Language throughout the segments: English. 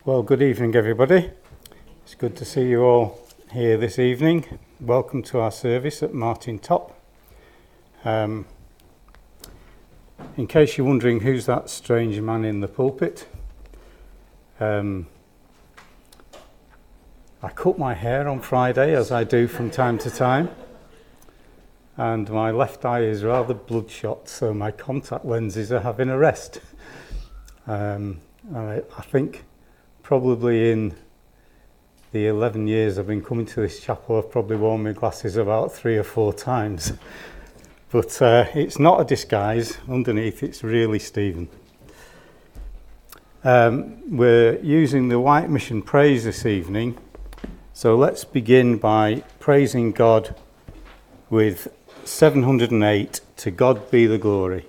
Well, good evening, everybody. It's good to see you all here this evening. Welcome to our service at Martin Top. In case you're wondering who's that strange man in the pulpit, I cut my hair on Friday, as I do from time to time, and my left eye is rather bloodshot, so my contact lenses are having a rest. I think probably in the 11 years I've been coming to this chapel, I've probably worn my glasses about 3 or 4 times. But it's not a disguise. Underneath, it's really Stephen. We're using the White Mission Praise this evening. So let's begin by praising God with 708, To God Be the Glory.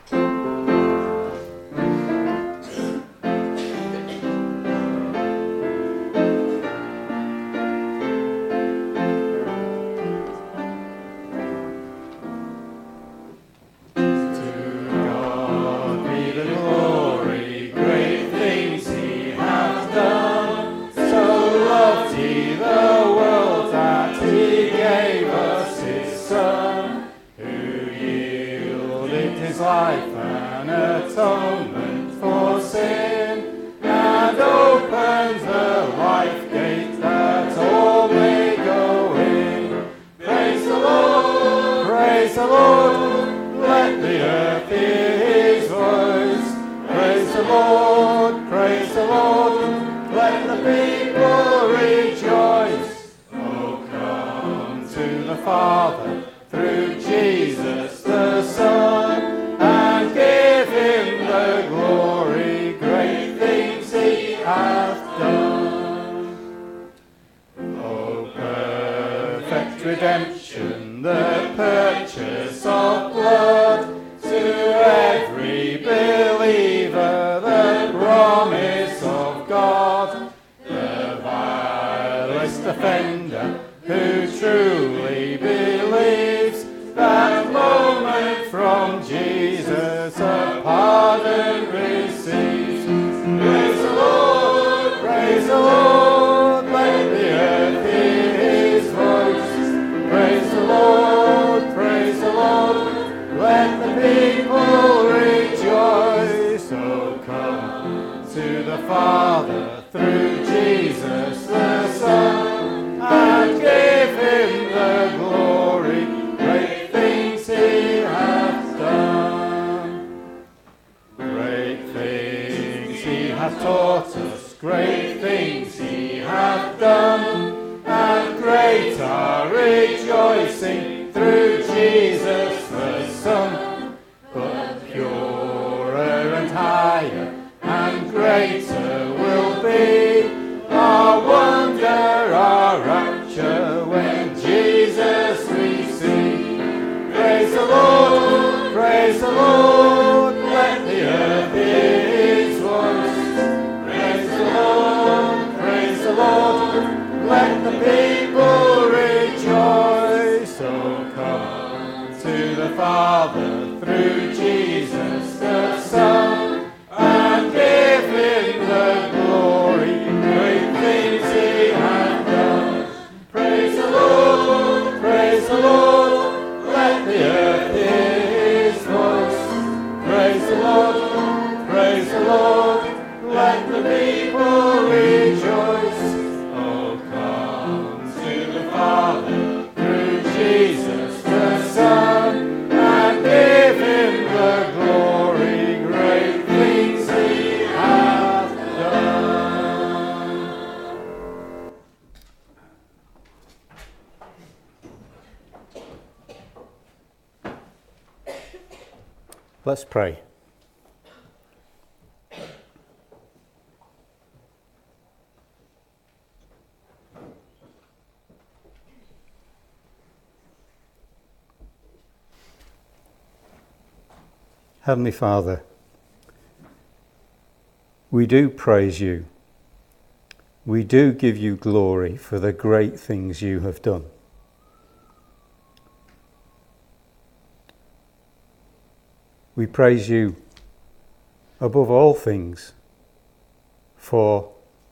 Let's pray. Heavenly Father, we do praise you. We do give you glory for the great things you have done. We praise you above all things for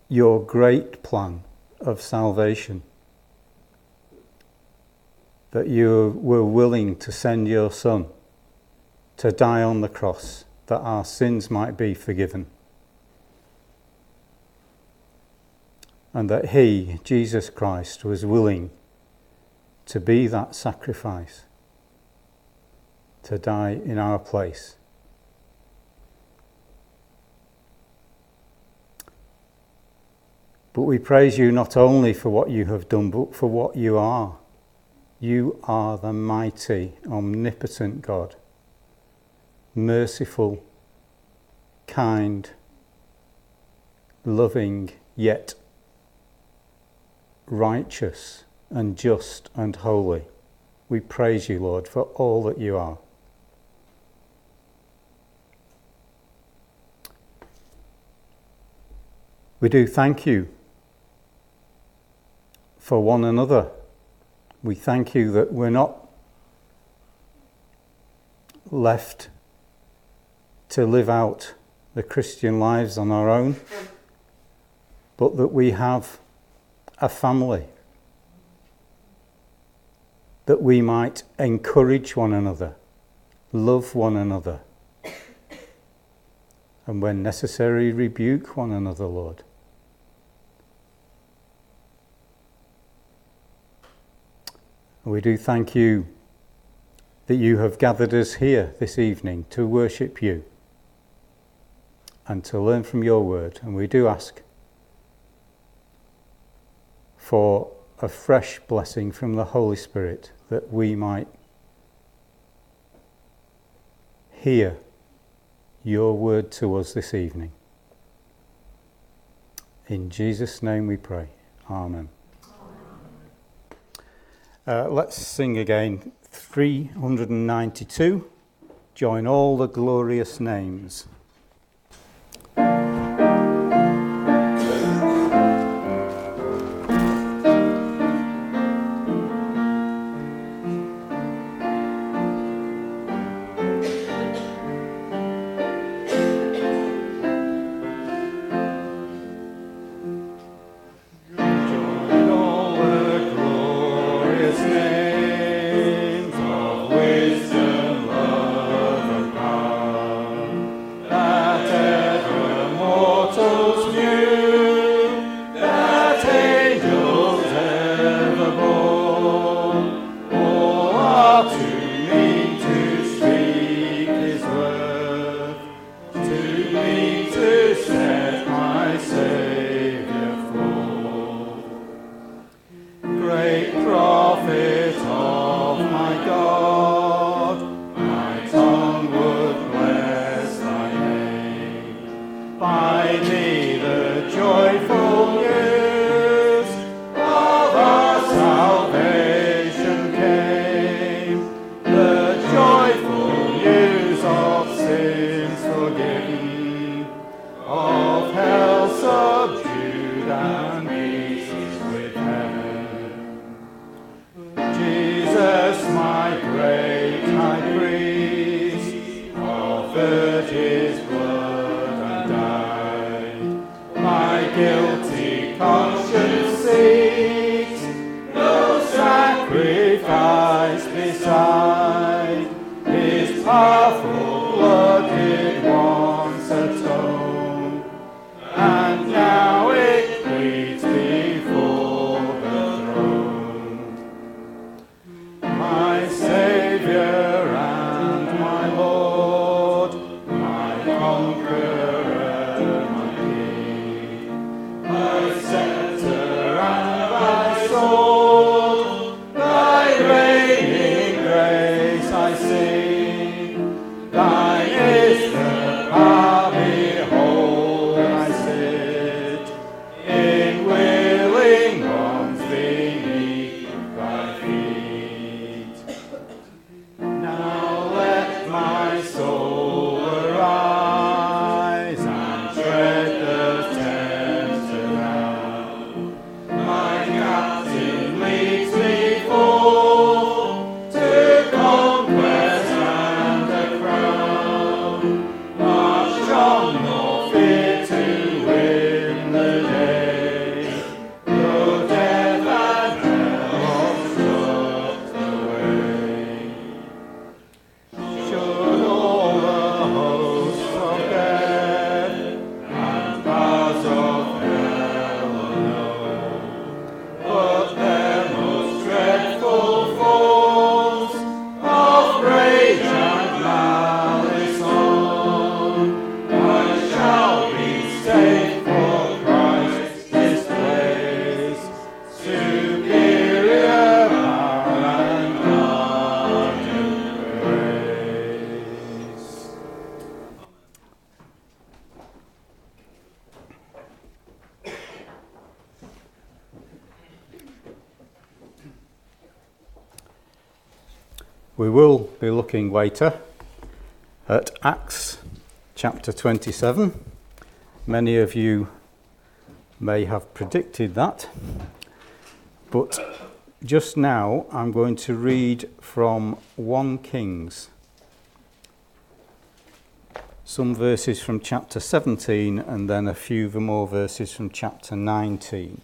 your great plan of salvation, that you were willing to send your Son to die on the cross that our sins might be forgiven. And that he, Jesus Christ, was willing to be that sacrifice, to die in our place. But we praise you not only for what you have done, but for what you are. You are the mighty, omnipotent God, merciful, kind, loving, yet righteous and just and holy. We praise you, Lord, for all that you are. We do thank you for one another. We thank you that we're not left to live out the Christian lives on our own, but that we have a family, that we might encourage one another, love one another, and when necessary, rebuke one another, Lord. We do thank you that you have gathered us here this evening to worship you and to learn from your word. And we do ask for a fresh blessing from the Holy Spirit, that we might hear your word to us this evening. In Jesus' name we pray. Amen. Let's sing again 392. Join all the glorious names. We will be looking later at Acts chapter 27. Many of you may have predicted that, but just now I'm going to read from 1 Kings, some verses from chapter 17 and then a few more verses from chapter 19.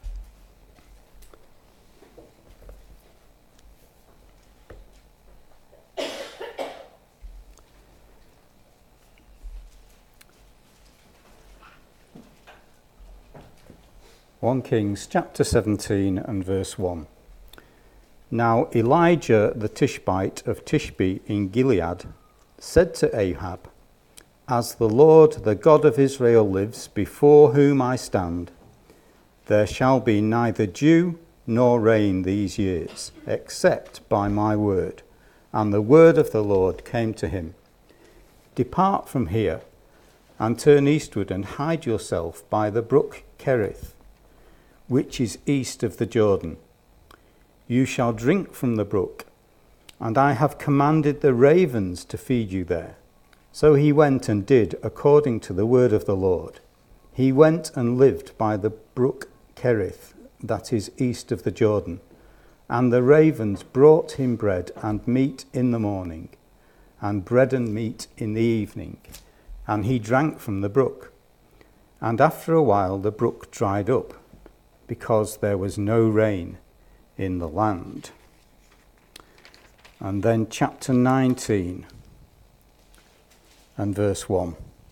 One Kings chapter 17 and verse 1. Now Elijah the Tishbite of Tishbe in Gilead said to Ahab, As the Lord, the God of Israel lives, before whom I stand, there shall be neither dew nor rain these years, except by my word. And the word of the Lord came to him, Depart from here, and turn eastward, and hide yourself by the brook Kerith, which is east of the Jordan. You shall drink from the brook, and I have commanded the ravens to feed you there. So he went and did according to the word of the Lord. He went and lived by the brook Kerith, that is east of the Jordan. And the ravens brought him bread and meat in the morning, and bread and meat in the evening. And he drank from the brook. And after a while the brook dried up, because there was no rain in the land. And then chapter 19 and verse 1.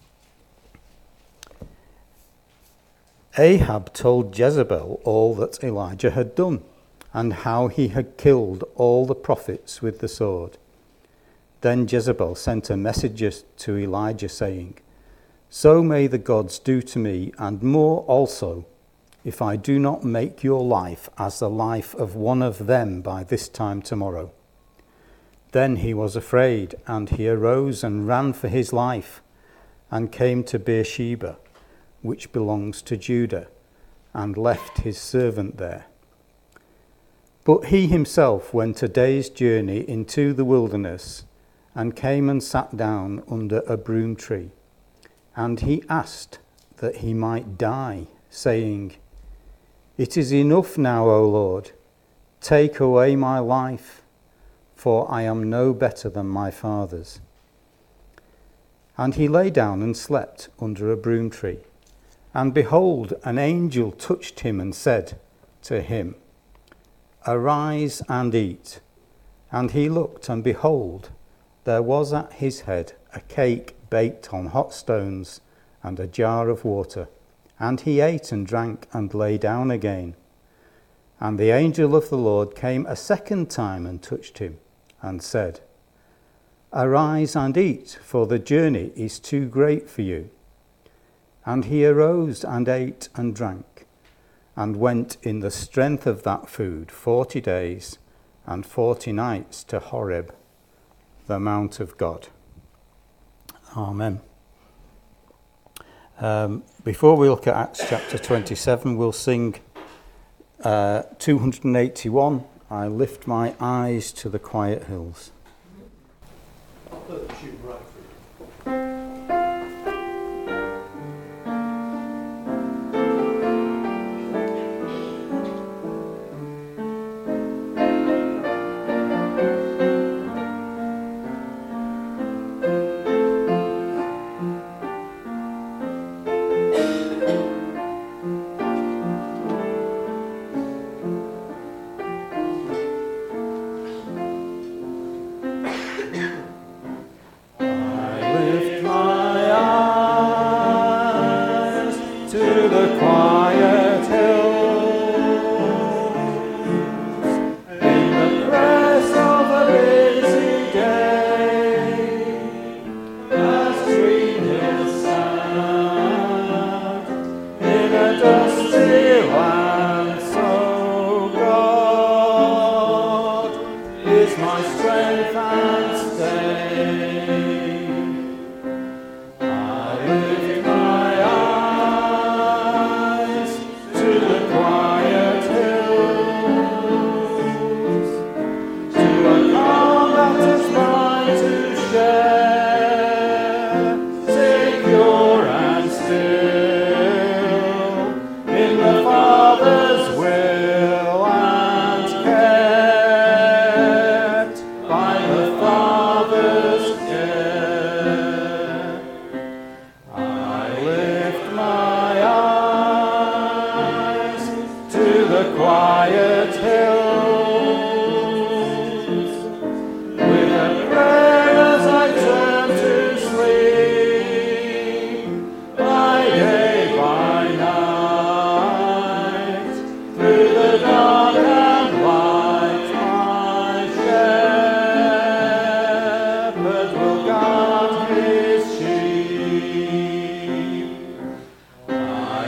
Ahab told Jezebel all that Elijah had done, and how he had killed all the prophets with the sword. Then Jezebel sent a messenger to Elijah, saying, So may the gods do to me, and more also, if I do not make your life as the life of one of them by this time tomorrow. Then he was afraid, and he arose and ran for his life, and came to Beersheba, which belongs to Judah, and left his servant there. But he himself went a day's journey into the wilderness, and came and sat down under a broom tree. And he asked that he might die, saying, It is enough now, O Lord, take away my life, for I am no better than my fathers. And he lay down and slept under a broom tree. And behold, an angel touched him and said to him, Arise and eat. And he looked, and behold, there was at his head a cake baked on hot stones and a jar of water. And he ate and drank and lay down again. And the angel of the Lord came a second time and touched him and said, Arise and eat, for the journey is too great for you. And he arose and ate and drank, and went in the strength of that food 40 days and 40 nights to Horeb, the mount of God. Amen. Before we look at Acts chapter 27, we'll sing 281, I Lift My Eyes to the Quiet Hills.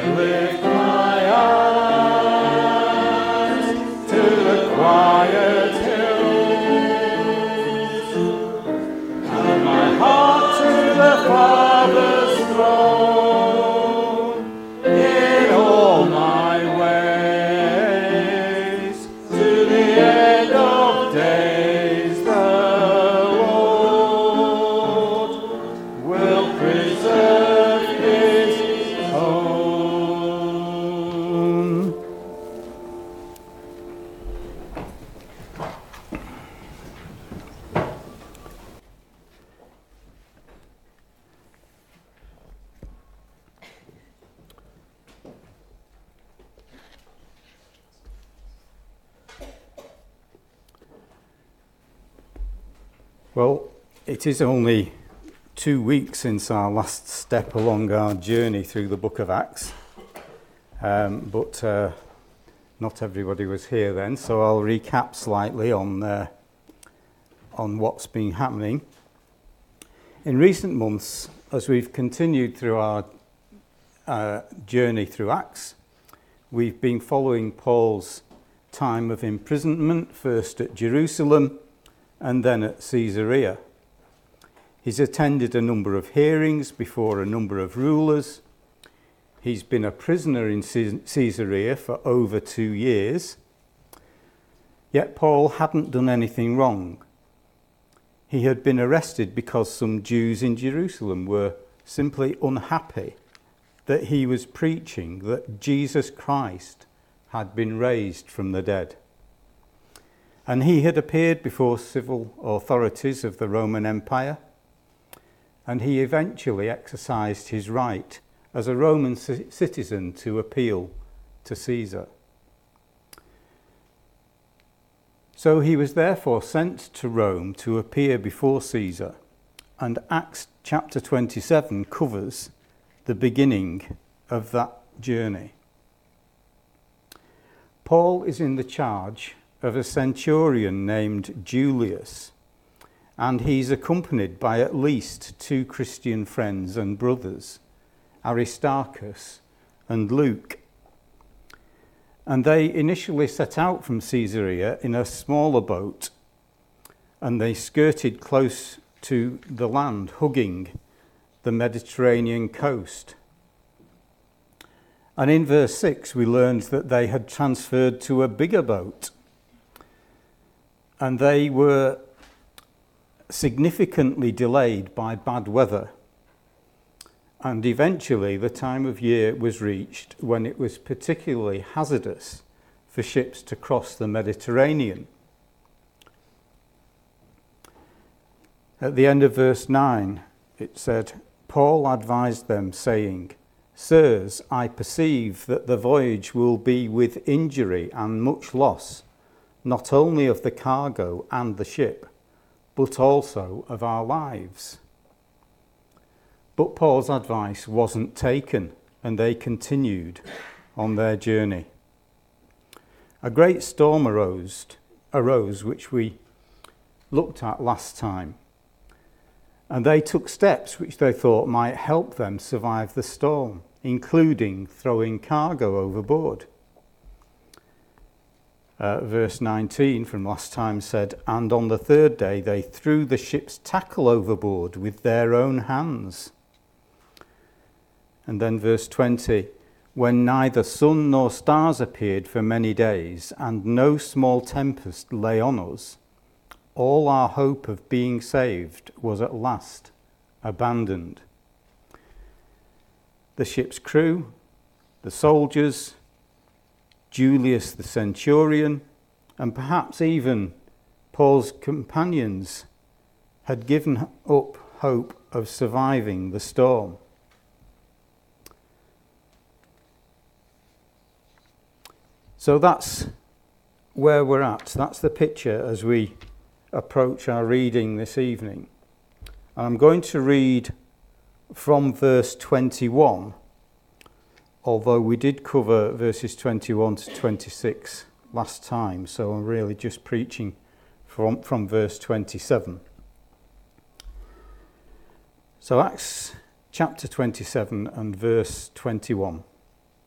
lift my eyes to the quiet hills, and my heart to the Father's throne. In all my ways, to the end of days, the Lord will preserve his own. Well, it is only 2 weeks since our last step along our journey through the book of Acts, but not everybody was here then, so I'll recap slightly on what's been happening. In recent months, as we've continued through our journey through Acts, we've been following Paul's time of imprisonment, first at Jerusalem and then at Caesarea. He's attended a number of hearings before a number of rulers. He's been a prisoner in Caesarea for over 2 years. Yet Paul hadn't done anything wrong. He had been arrested because some Jews in Jerusalem were simply unhappy that he was preaching that Jesus Christ had been raised from the dead. And he had appeared before civil authorities of the Roman Empire, and he eventually exercised his right as a Roman citizen to appeal to Caesar. So he was therefore sent to Rome to appear before Caesar, and Acts chapter 27 covers the beginning of that journey. Paul is in the charge of a centurion named Julius, and he's accompanied by at least 2 Christian friends and brothers, Aristarchus and Luke. And they initially set out from Caesarea in a smaller boat, and they skirted close to the land, hugging the Mediterranean coast. And in verse 6 we learned that they had transferred to a bigger boat, and they were significantly delayed by bad weather. And eventually the time of year was reached when it was particularly hazardous for ships to cross the Mediterranean. At the end of verse 9, it said, Paul advised them, saying, Sirs, I perceive that the voyage will be with injury and much loss, not only of the cargo and the ship, but also of our lives. But Paul's advice wasn't taken, and they continued on their journey. A great storm arose, which we looked at last time, and they took steps which they thought might help them survive the storm, including throwing cargo overboard. Verse 19 from last time said, And on the 3rd day they threw the ship's tackle overboard with their own hands. And then verse 20, When neither sun nor stars appeared for many days, and no small tempest lay on us, all our hope of being saved was at last abandoned. The ship's crew, the soldiers, Julius the centurion, and perhaps even Paul's companions had given up hope of surviving the storm. So that's where we're at. That's the picture as we approach our reading this evening. And I'm going to read from verse 21, although we did cover verses 21 to 26 last time, so I'm really just preaching from verse 27. So Acts chapter 27 and verse 21.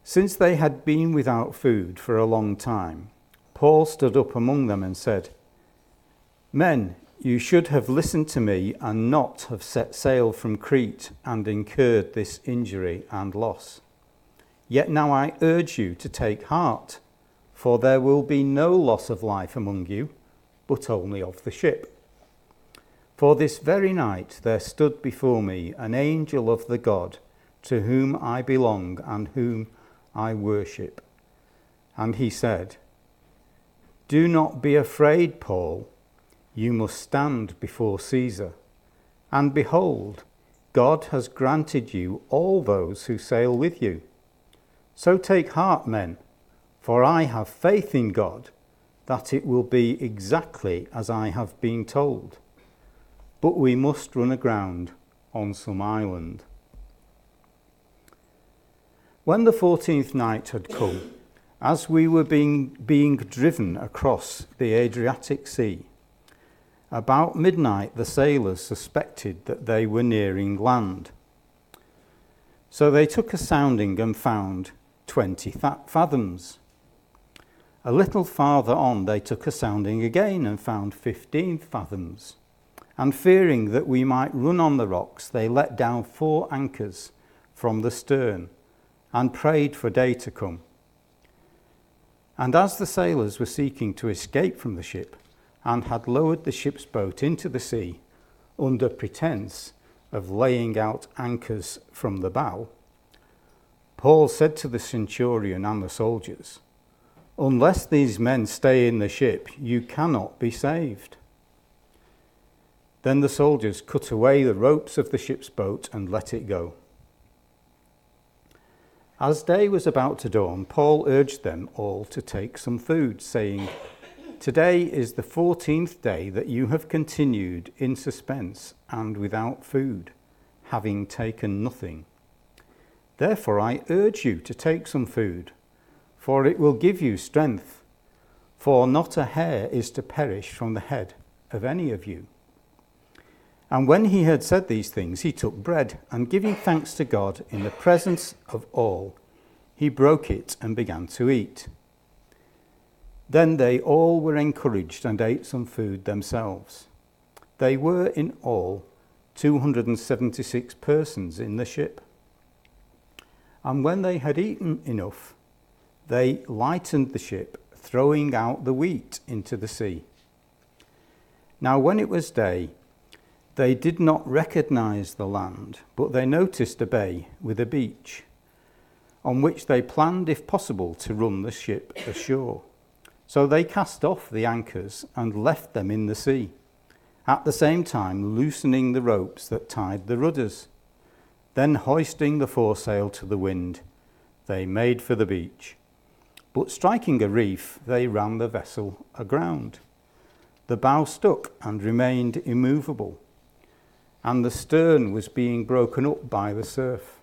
Since they had been without food for a long time, Paul stood up among them and said, "Men, you should have listened to me and not have set sail from Crete and incurred this injury and loss. Yet now I urge you to take heart, for there will be no loss of life among you, but only of the ship. For this very night there stood before me an angel of the God to whom I belong and whom I worship. And he said, 'Do not be afraid, Paul. You must stand before Caesar. And behold, God has granted you all those who sail with you. So take heart, men, for I have faith in God that it will be exactly as I have been told. But we must run aground on some island.' When the 14th night had come, as we were being driven across the Adriatic Sea, about midnight the sailors suspected that they were nearing land. So they took a sounding and found 20 fathoms. A little farther on they took a sounding again and found 15 fathoms. And fearing that we might run on the rocks, they let down 4 anchors from the stern and prayed for day to come. And as the sailors were seeking to escape from the ship and had lowered the ship's boat into the sea under pretence of laying out anchors from the bow, Paul said to the centurion and the soldiers, 'Unless these men stay in the ship, you cannot be saved.' Then the soldiers cut away the ropes of the ship's boat and let it go. As day was about to dawn, Paul urged them all to take some food, saying, 'Today is the 14th day that you have continued in suspense and without food, having taken nothing. Therefore I urge you to take some food, for it will give you strength, for not a hair is to perish from the head of any of you.' And when he had said these things, he took bread, and giving thanks to God in the presence of all, he broke it and began to eat. Then they all were encouraged and ate some food themselves. They were in all 276 persons in the ship. And when they had eaten enough, they lightened the ship, throwing out the wheat into the sea. Now when it was day, they did not recognize the land, but they noticed a bay with a beach, on which they planned, if possible, to run the ship ashore. So they cast off the anchors and left them in the sea, at the same time loosening the ropes that tied the rudders. Then hoisting the foresail to the wind, they made for the beach. But striking a reef, they ran the vessel aground. The bow stuck and remained immovable, and the stern was being broken up by the surf.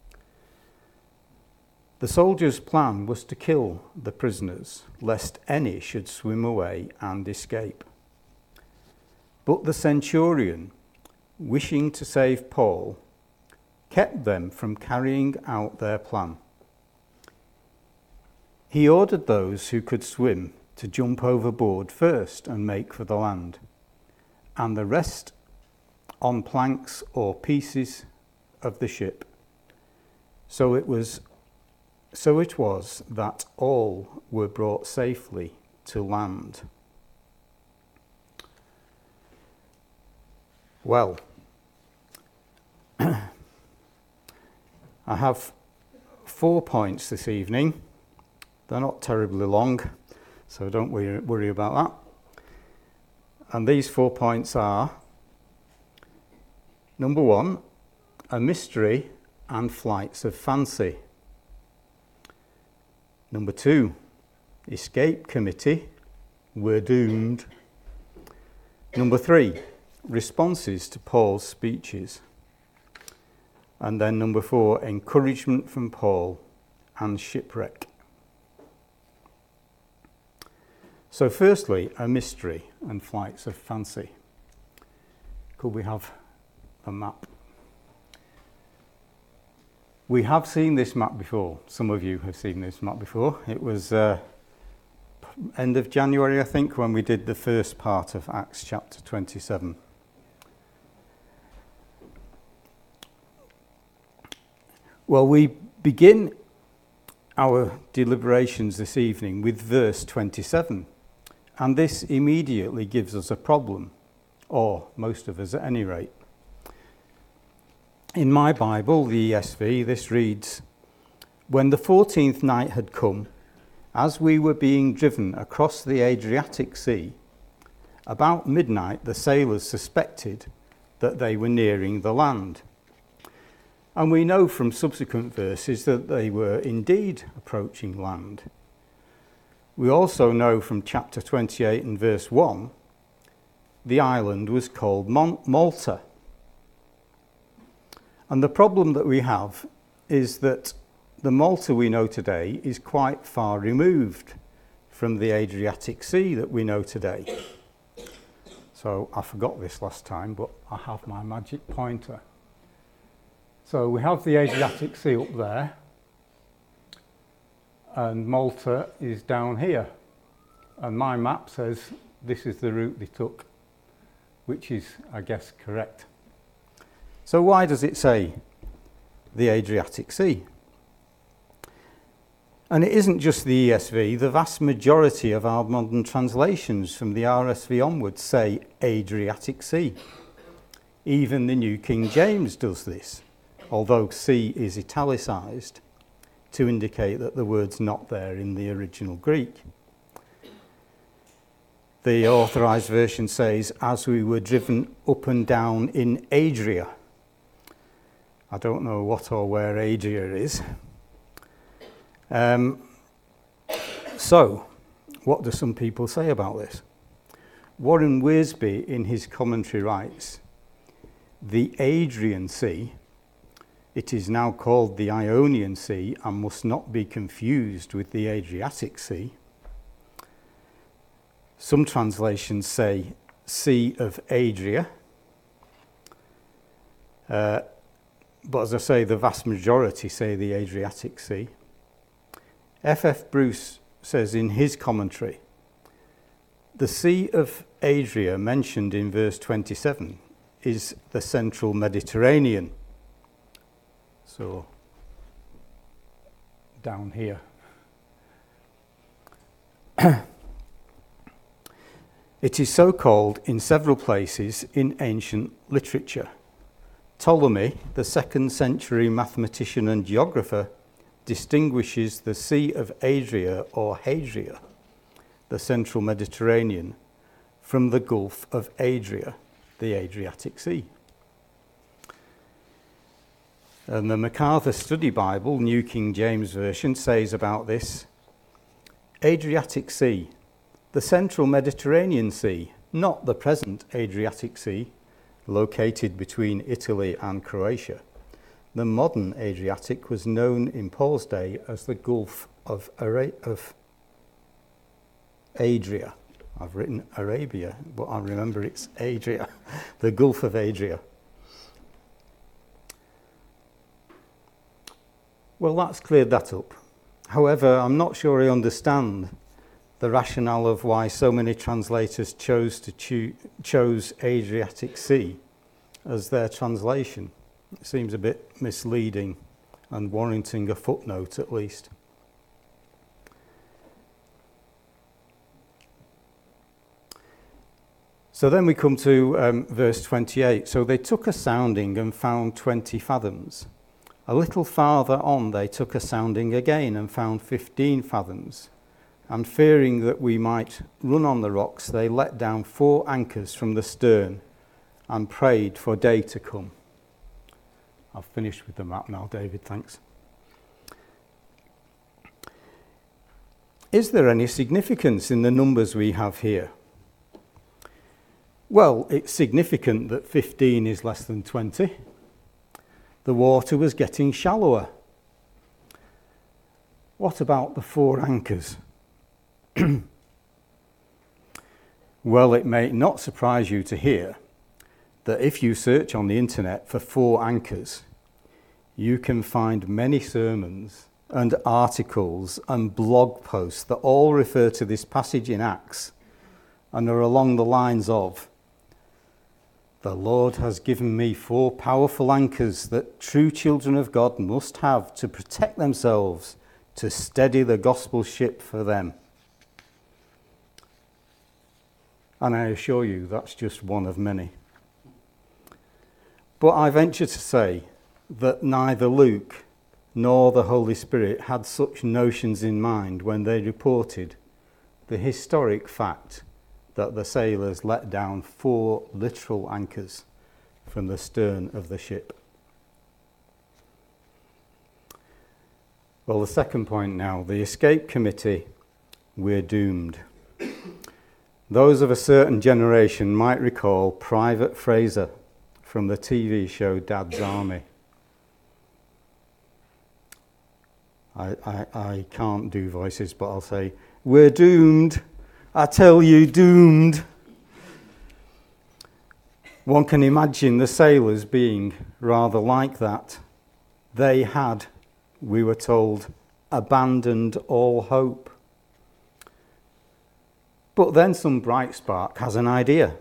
The soldiers' plan was to kill the prisoners, lest any should swim away and escape. But the centurion, wishing to save Paul, kept them from carrying out their plan. He ordered those who could swim to jump overboard first and make for the land, and the rest on planks or pieces of the ship. So it was that all were brought safely to land. Well, I have 4 points this evening. They're not terribly long, so don't worry about that. And these 4 points are: number 1, a mystery and flights of fancy. Number 2, escape committee, we're doomed. Number 3, responses to Paul's speeches. And then number 4, encouragement from Paul and shipwreck. So firstly, a mystery and flights of fancy. Could we have a map? We have seen this map before. Some of you have seen this map before. It was end of January, I think, when we did the first part of Acts chapter 27. Well, we begin our deliberations this evening with verse 27, and this immediately gives us a problem, or most of us at any rate. In my Bible, the ESV, this reads, "When the 14th night had come, as we were being driven across the Adriatic Sea, about midnight the sailors suspected that they were nearing the land." And we know from subsequent verses that they were indeed approaching land. We also know from chapter 28 and verse 1, the island was called Malta. And the problem that we have is that the Malta we know today is quite far removed from the Adriatic Sea that we know today. So I forgot this last time, but I have my magic pointer. So we have the Adriatic Sea up there, and Malta is down here. And my map says this is the route they took, which is, I guess, correct. So why does it say the Adriatic Sea? And it isn't just the ESV. The vast majority of our modern translations from the RSV onwards say Adriatic Sea. Even the New King James does this, although sea is italicised to indicate that the word's not there in the original Greek. The Authorised Version says, "as we were driven up and down in Adria." I don't know what or where Adria is. So, what do some people say about this? Warren Wiersbe, in his commentary, writes, "The Adrian Sea, it is now called the Ionian Sea and must not be confused with the Adriatic Sea." Some translations say Sea of Adria. But as I say, the vast majority say the Adriatic Sea. F.F. Bruce says in his commentary, "The Sea of Adria mentioned in verse 27 is the central Mediterranean." So, down here. It is so called in several places in ancient literature. Ptolemy, the 2nd century mathematician and geographer, distinguishes the Sea of Adria or Hadria, the central Mediterranean, from the Gulf of Adria, the Adriatic Sea. And the MacArthur Study Bible, New King James Version, says about this, "Adriatic Sea, the central Mediterranean Sea, not the present Adriatic Sea, located between Italy and Croatia. The modern Adriatic was known in Paul's day as the Gulf of Adria." I've written Arabia, but I remember it's Adria, the Gulf of Adria. Well, that's cleared that up. However, I'm not sure I understand the rationale of why so many translators chose Adriatic Sea as their translation. It seems a bit misleading and warranting a footnote at least. So then we come to verse 28. "So they took a sounding and found 20 fathoms. A little farther on they took a sounding again and found 15 fathoms. And fearing that we might run on the rocks, they let down 4 anchors from the stern and prayed for day to come." I've finished with the map now, David, thanks. Is there any significance in the numbers we have here? Well, it's significant that 15 is less than 20. The water was getting shallower. What about the 4 anchors? Well, it may not surprise you to hear that if you search on the internet for 4 anchors, you can find many sermons and articles and blog posts that all refer to this passage in Acts and are along the lines of, "The Lord has given me 4 powerful anchors that true children of God must have to protect themselves, to steady the gospel ship for them." And I assure you, that's just one of many. But I venture to say that neither Luke nor the Holy Spirit had such notions in mind when they reported the historic fact that the sailors let down 4 literal anchors from the stern of the ship. Well, the second point now, the escape committee, we're doomed. Those of a certain generation might recall Private Fraser from the TV show Dad's Army. I can't do voices, but I'll say, "We're doomed. I tell you, doomed." One can imagine the sailors being rather like that. They had, we were told, abandoned all hope. But then some bright spark has an idea.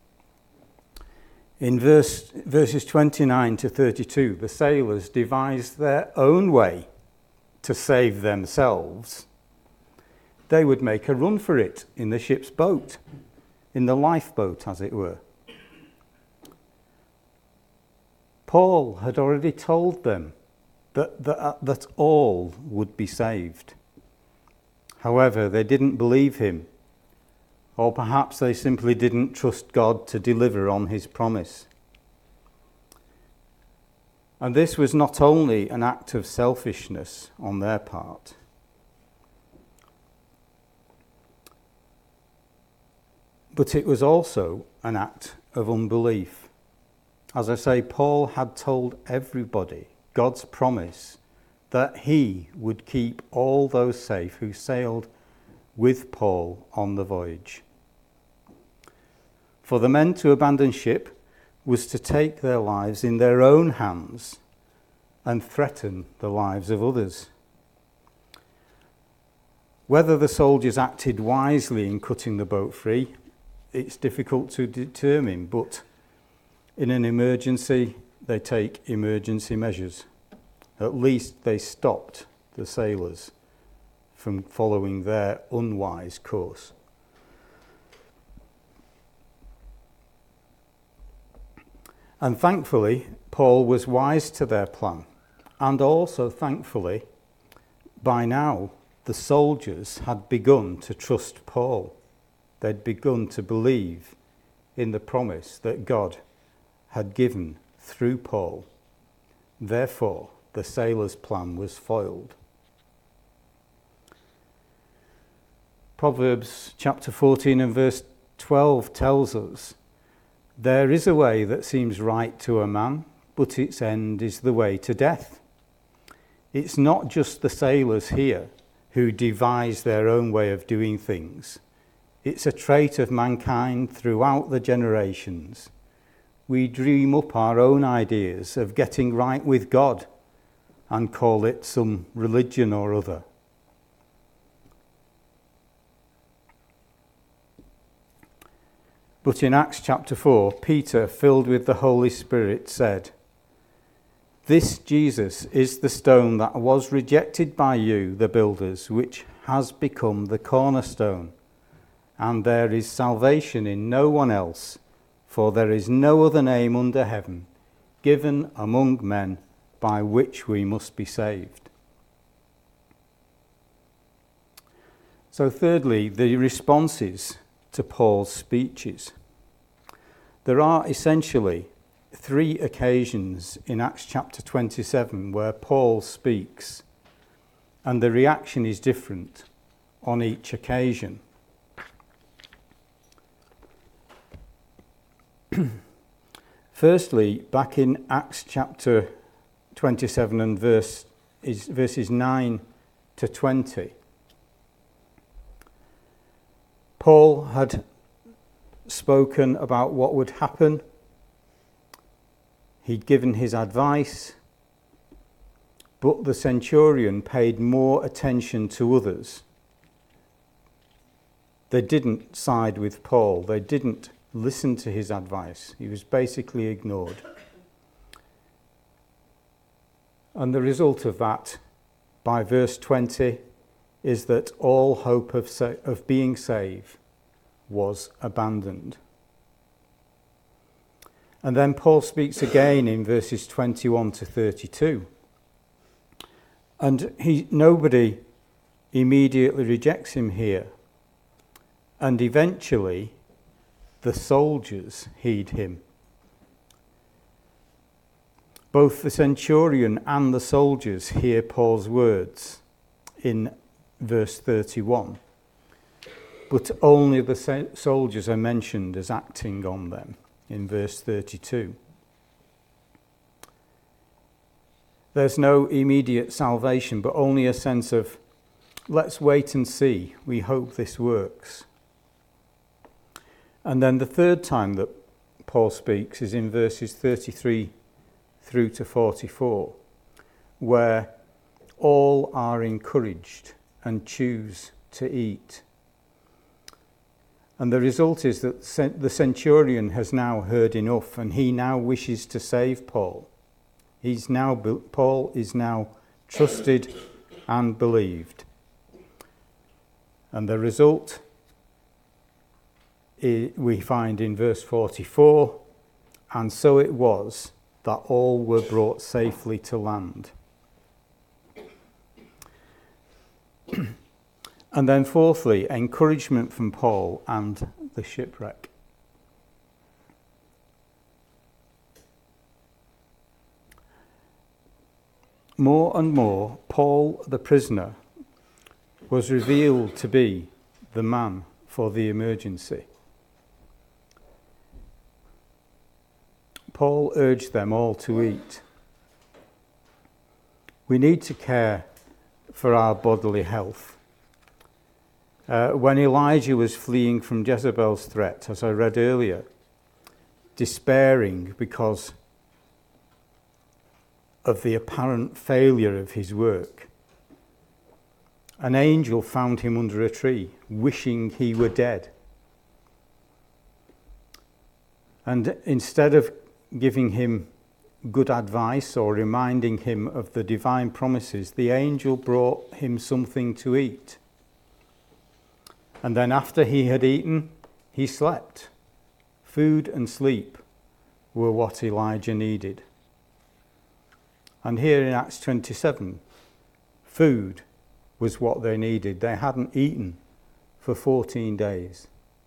In verses 29 to 32, the sailors devised their own way to save themselves. They would make a run for it in the ship's boat, in the lifeboat, as it were. Paul had already told them that all would be saved. However, they didn't believe him, or perhaps they simply didn't trust God to deliver on his promise. And this was not only an act of selfishness on their part, but it was also an act of unbelief. As I say, Paul had told everybody God's promise that he would keep all those safe who sailed with Paul on the voyage. For the men to abandon ship was to take their lives in their own hands and threaten the lives of others. Whether the soldiers acted wisely in cutting the boat free, it's difficult to determine, but in an emergency, they take emergency measures. At least they stopped the sailors from following their unwise course. And thankfully, Paul was wise to their plan. And also, thankfully, by now, the soldiers had begun to trust Paul. They'd begun to believe in the promise that God had given through Paul. Therefore, the sailors' plan was foiled. Proverbs chapter 14 and verse 12 tells us, "There is a way that seems right to a man, but its end is the way to death." It's not just the sailors here who devise their own way of doing things. It's a trait of mankind throughout the generations. We dream up our own ideas of getting right with God and call it some religion or other. But in Acts chapter 4, Peter, filled with the Holy Spirit, said, "This Jesus is the stone that was rejected by you, the builders, which has become the cornerstone. And there is salvation in no one else, for there is no other name under heaven given among men by which we must be saved." So thirdly, the responses to Paul's speeches. There are essentially 3 occasions in Acts chapter 27 where Paul speaks, and the reaction is different on each occasion. Firstly, back in Acts chapter 27 and verses 9 to 20, Paul had spoken about what would happen. He'd given his advice, But the centurion paid more attention to others. They didn't side with Paul. They didn't listen to his advice. He was basically ignored. And the result of that, by verse 20, is that all hope of being saved was abandoned. And then Paul speaks again in verses 21 to 32. And nobody immediately rejects him here. And eventually, the soldiers heed him. Both the centurion and the soldiers hear Paul's words in verse 31. But only the soldiers are mentioned as acting on them in verse 32. There's no immediate salvation, but only a sense of, let's wait and see. We hope this works. And then the third time that Paul speaks is in verses 33 through to 44, where all are encouraged and choose to eat. And the result is that the centurion has now heard enough, and he now wishes to save Paul. Paul is now trusted and believed. And the result we find in verse 44, and so it was that all were brought safely to land. And then fourthly, encouragement from Paul and the shipwreck. More and more, Paul the prisoner was revealed to be the man for the emergency. Paul urged them all to eat. We need to care for our bodily health. When Elijah was fleeing from Jezebel's threat, as I read earlier, despairing because of the apparent failure of his work, an angel found him under a tree, wishing he were dead. And instead of giving him good advice or reminding him of the divine promises, the angel brought him something to eat. And then after he had eaten, he slept. Food and sleep were what Elijah needed. And here in Acts 27, food was what they needed. They hadn't eaten for 14 days.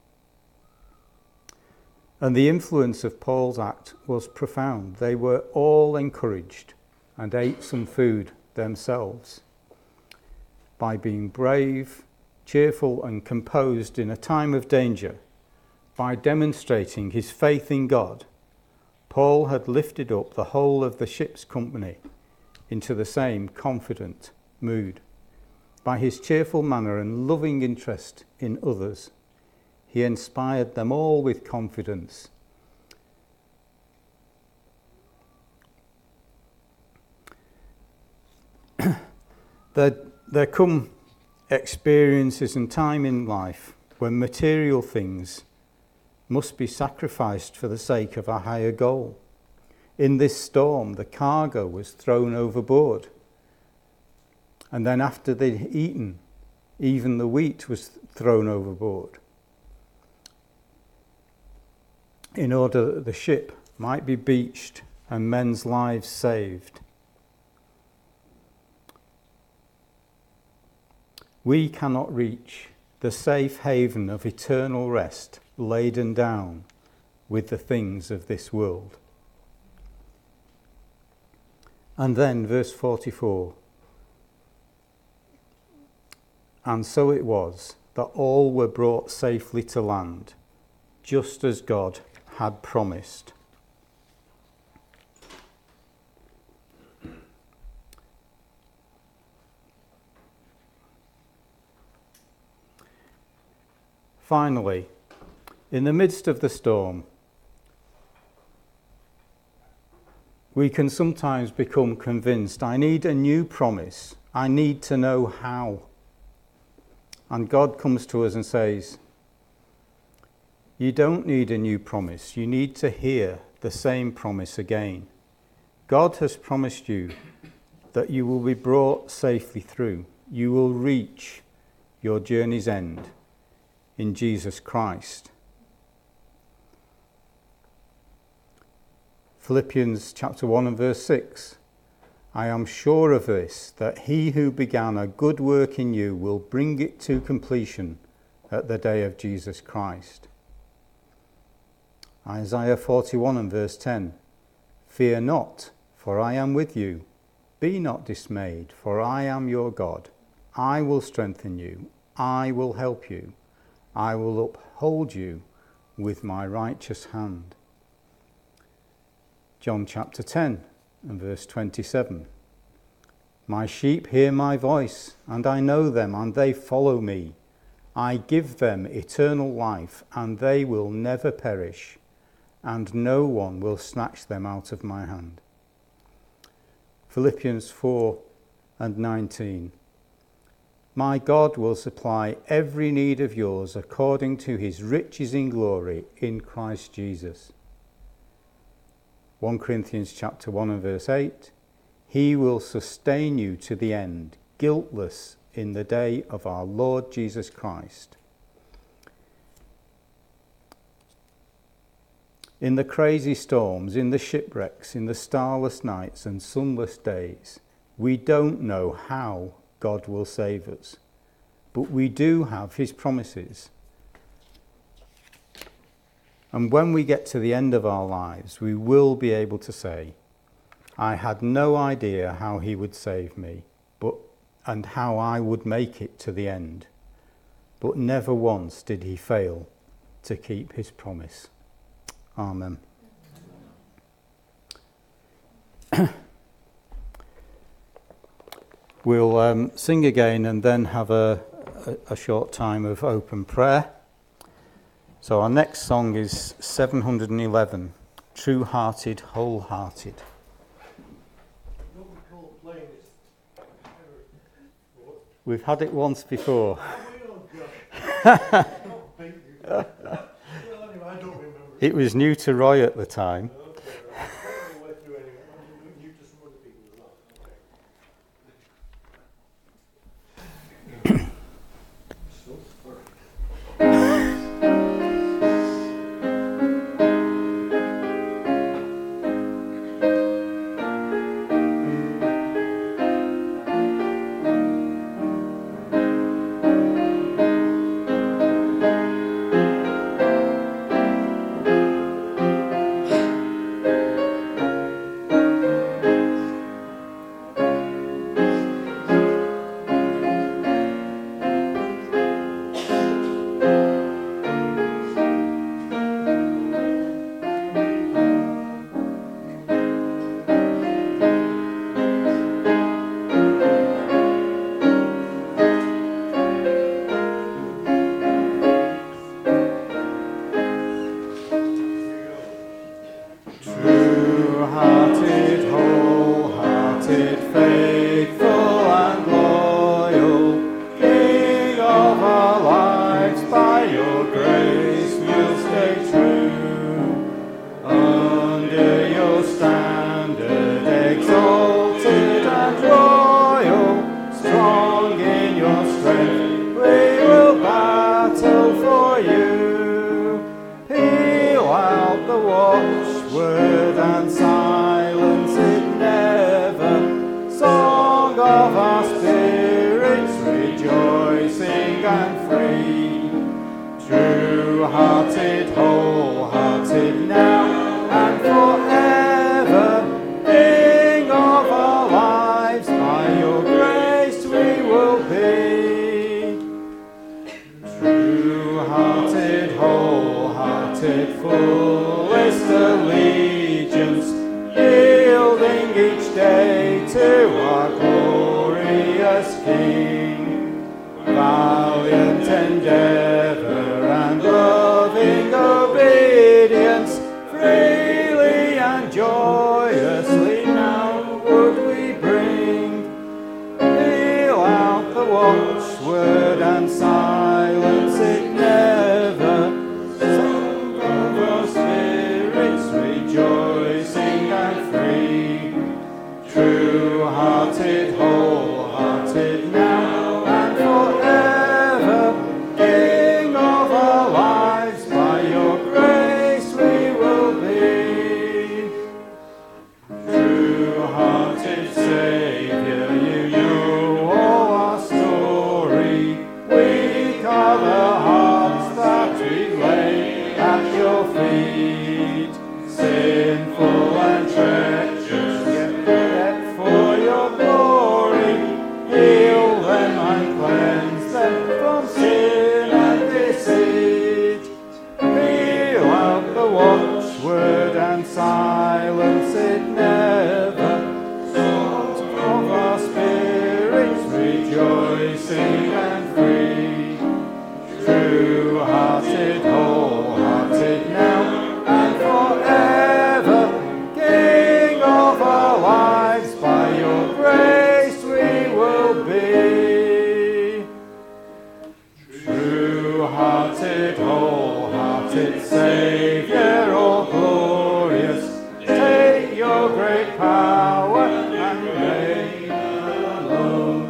And the influence of Paul's act was profound. They were all encouraged and ate some food themselves by being brave, cheerful and composed in a time of danger. By demonstrating his faith in God, Paul had lifted up the whole of the ship's company into the same confident mood. By his cheerful manner and loving interest in others, he inspired them all with confidence. There come experiences and time in life when material things must be sacrificed for the sake of a higher goal. In this storm, the cargo was thrown overboard. And then after they'd eaten, even the wheat was thrown overboard, in order that the ship might be beached and men's lives saved. We cannot reach the safe haven of eternal rest laden down with the things of this world. And then verse 44. And so it was that all were brought safely to land, just as God had promised. Finally, in the midst of the storm, we can sometimes become convinced, I need a new promise. I need to know how. And God comes to us and says, you don't need a new promise. You need to hear the same promise again. God has promised you that you will be brought safely through. You will reach your journey's end in Jesus Christ. Philippians chapter 1 and verse 6. I am sure of this, that he who began a good work in you will bring it to completion at the day of Jesus Christ. Isaiah 41 and verse 10. Fear not, for I am with you. Be not dismayed, for I am your God. I will strengthen you. I will help you. I will uphold you with my righteous hand. John chapter 10 and verse 27. My sheep hear my voice, and I know them, and they follow me. I give them eternal life, and they will never perish, and no one will snatch them out of my hand. Philippians 4 and 19. My God will supply every need of yours according to his riches in glory in Christ Jesus. 1 Corinthians chapter 1 and verse 8. He will sustain you to the end, guiltless in the day of our Lord Jesus Christ. In the crazy storms, in the shipwrecks, in the starless nights and sunless days, we don't know how God will save us, but we do have his promises. And when we get to the end of our lives, we will be able to say, I had no idea how he would save me, and how I would make it to the end. But never once did he fail to keep his promise. Amen. We'll sing again and then have a short time of open prayer. So our next song is 711, True-Hearted, Wholehearted. We've had it once before. It was new to Roy at the time. True-hearted, wholehearted now and forever, King of our lives, by your grace we will be. True-hearted, wholehearted, fullest allegiance, yielding each day to our glorious King. Valiant endeavour and loving obedience, freely and joyously watchword and silence it never. Song of our spirits rejoicing and free. True-hearted, whole-hearted now and forever. King of our lives, by your grace we will be. True-hearted Saviour, you know all our story. Weak are the hearts that we lay at your feet. Sinful and treacherous, yet for your glory, heal them and cleanse them from sin and deceit. Peal out the watchword and silence it never. Songs of our spirits rejoicing and free. True-hearted, whole-hearted now and forever. King of our lives, by your grace we will be. True-hearted, whole-hearted Saviour, all glorious, take your great power and reign alone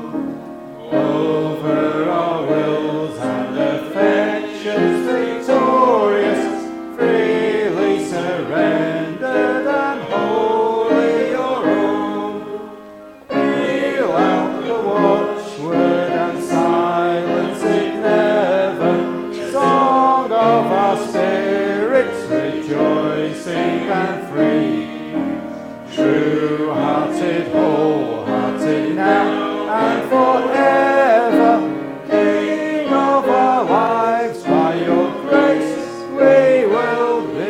over our wills and affections, victorious, freely surrendered and wholly your own. Peal out the watchword and silence it never. Song of our spirits rejoicing and free. True-hearted, whole-hearted now and forever. King of our lives, by your grace we will be.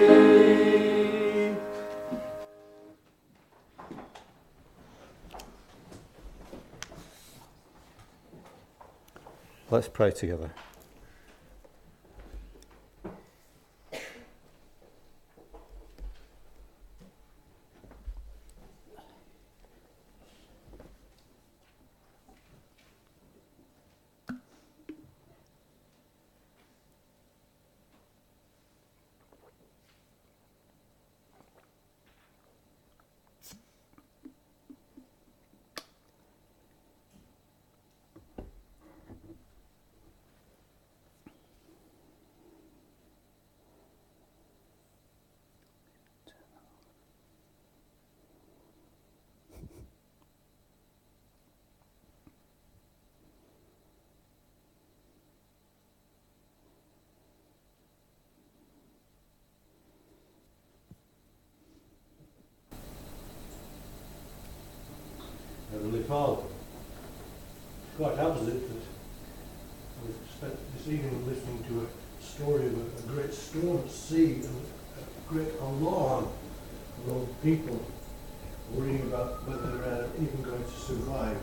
Let's pray together. Heavenly Father, it's quite opposite that we've spent this evening listening to a story of a great storm at sea and a great alarm of all people worrying about whether they're even going to survive.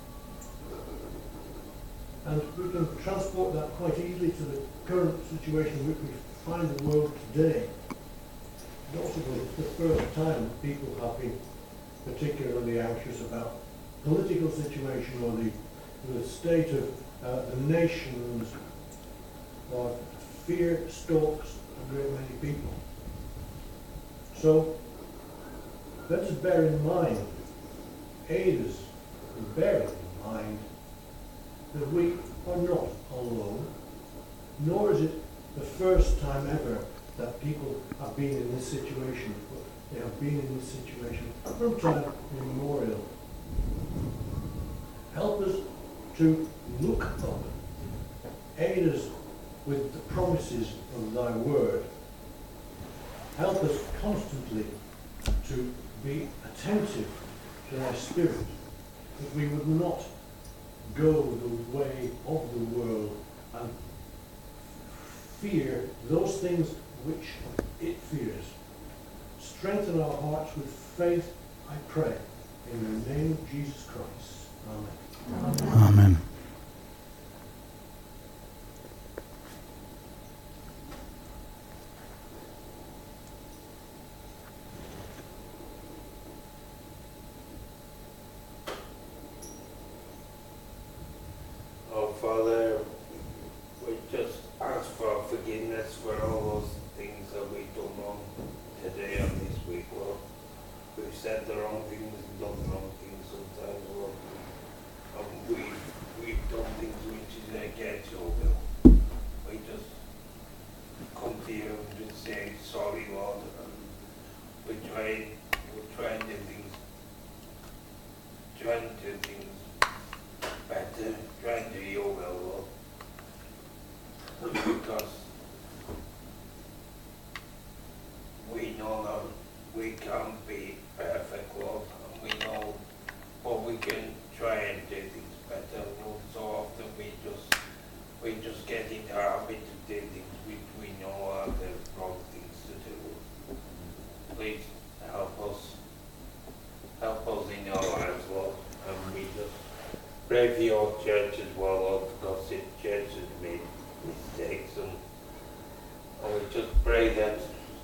And we can transport that quite easily to the current situation in which we find the world today. Notably, it's the first time that people have been particularly anxious about political situation or the state of the nations, or fear stalks a great many people. So let us bear in mind, aid us in bearing in mind that we are not alone, nor is it the first time ever that people have been in this situation, but they have been in this situation from time immemorial. Help us to look up, aid us with the promises of thy word. Help us constantly to be attentive to thy spirit, that we would not go the way of the world and fear those things which it fears. Strengthen our hearts with faith, I pray, in the name of Jesus Christ. Amen. Amen. against your will. We just come to you and just say, sorry, Lord, and we try and do things better, try and do your will, Lord. Because we know that we can't be perfect, Lord, and we know, but we can try and do things better, Lord. So often we just get in the habit of doing things which we know are the wrong things to do. Please help us in your lives, Lord, and we just pray for your church as well, Lord, because the church has made mistakes, and we just pray that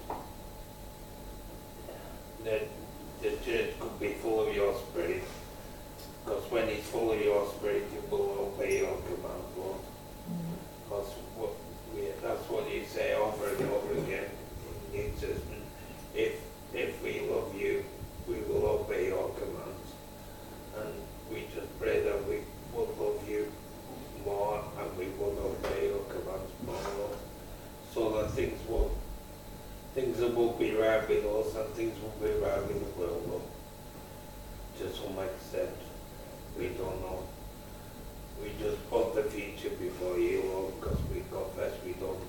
the church could be full of your spirit, because when it's full of your spirit, it will obey your commands, Lord. Because that's what you say over and over again in the New Testament. If we love you, we will obey your commands. And we just pray that we will love you more and we will obey your commands more, Lord. So that things that will be right with us and things will be right with the world, Lord. To some extent, we don't know. We just put the future before you, Lord, because we confess we don't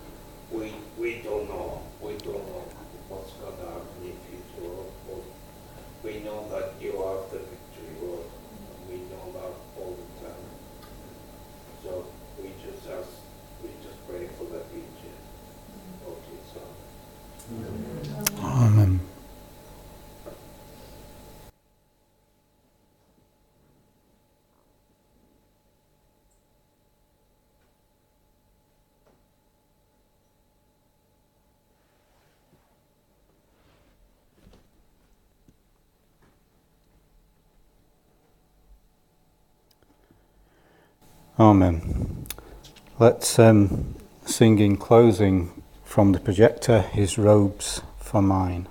know what's going to happen in the future, Lord. But we know that you have the victory, Lord, and we know that all the time. So we just pray for the future of your Son. Amen. Amen. Let's sing in closing from the projector, His Robes for Mine.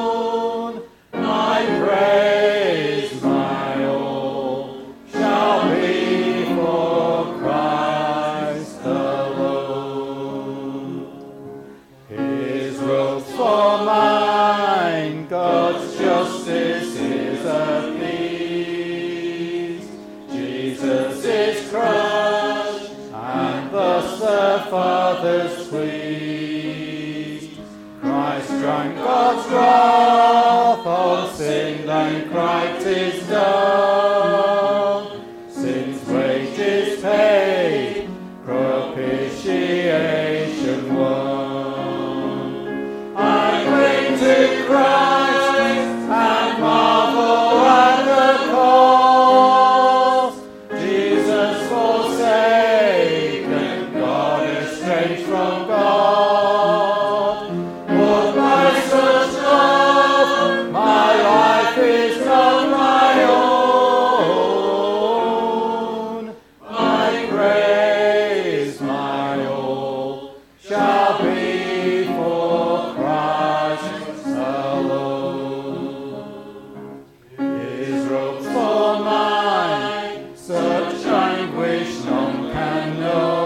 Shall was pleased. Christ drank God's wrath on sin, then cried, 'tis done. Sin's wages paid, propitiation won. I cling to Christ and marvel at the cost. Jesus forsaken, God estranged from God. But by such love, my life is not my own. My praise, my all, shall be for Christ alone. His robes for mine, such anguish none can know.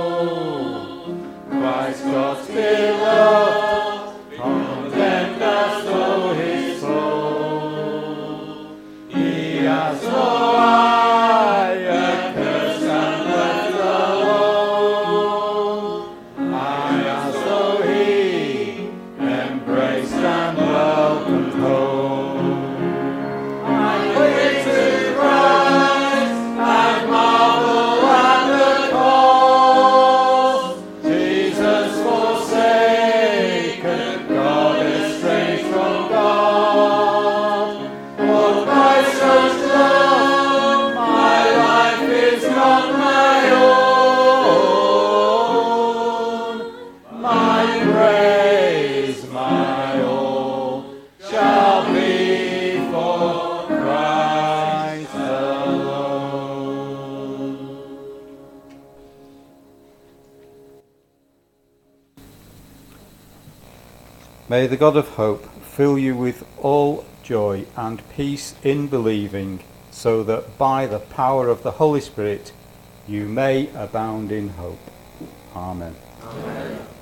Christ God's beloved, condemned as though his soul. He has no eye, accursed and left alone. I as though he, embraced and welcomed home. I cling to Christ and marvel at the cost. Jesus forsaken, God estranged from God. But by such love, my life is not my own. My praise, my all, shall be for Christ alone. May the God of hope fill you with all joy and peace in believing, so that by the power of the Holy Spirit you may abound in hope. Amen. Amen.